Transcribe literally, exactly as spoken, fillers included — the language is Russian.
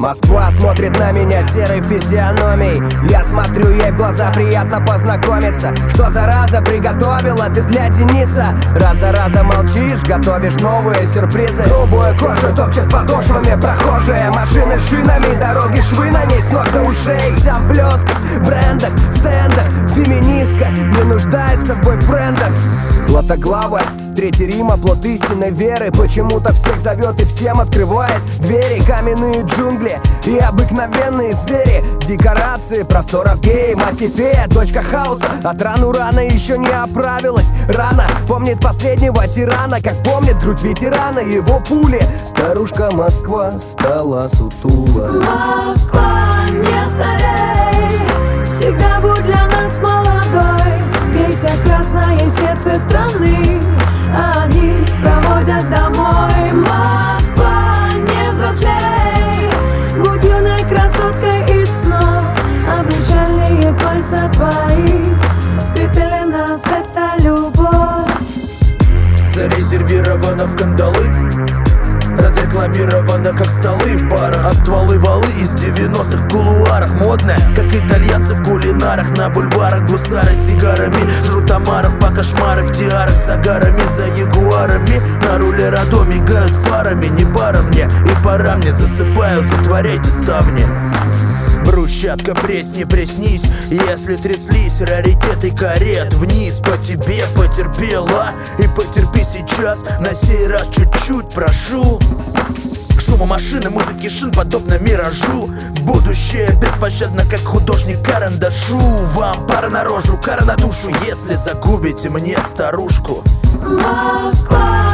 Москва смотрит на меня серой физиономией. Я смотрю ей в глаза, приятно познакомиться. Что зараза приготовила ты для Дениса? Раз за разом молчишь, готовишь новые сюрпризы. Грубую кожу топчет подошвами прохожие. Машины шинами, дороги швы на ней с ног до ушей. Вся в блесках, брендах, стендах. Феминистка не нуждается в бойфрендах. Златоглавая, Третий Рим, оплот истинной веры. Почему-то всех зовет и всем открывает двери. Каменные джунгли и обыкновенные звери. Декорации, просторов геи, Матифея, дочка хаоса. От ран урана еще не оправилась. Рана помнит последнего тирана, как помнит грудь ветерана его пули. Старушка Москва стала сутула. Москва, не старей, всегда будь для нас молодой. Бейся, красное сердце страны, а они проводят домой. Москва, не взрослей, будь юной красоткой из снов. Обручальные кольца твои скрепили нас, это любовь. Зарезервировано в кандалы, разрекламировано как столы в барах. А стволы валы из девяностых в кулуарах. Модная, как итальянцы в кулинарах. На бульварах гусары с сигарами жрут омаров по кошмарах, в диарах с агарами, за ягуарами. На руле радо мигают фарами. Не пара мне и пора мне, засыпаю, затворяйте ставни. Брусчатка, пресни, приснись, если тряслись раритеты карет. Вниз по тебе потерпела и потерпи сейчас. На сей раз чуть-чуть прошу. К шуму машины, музыки шин, подобно миражу. Будущее беспощадно, как художник карандашу. Вам пара на рожу, кара на душу, если загубите мне старушку. Москва.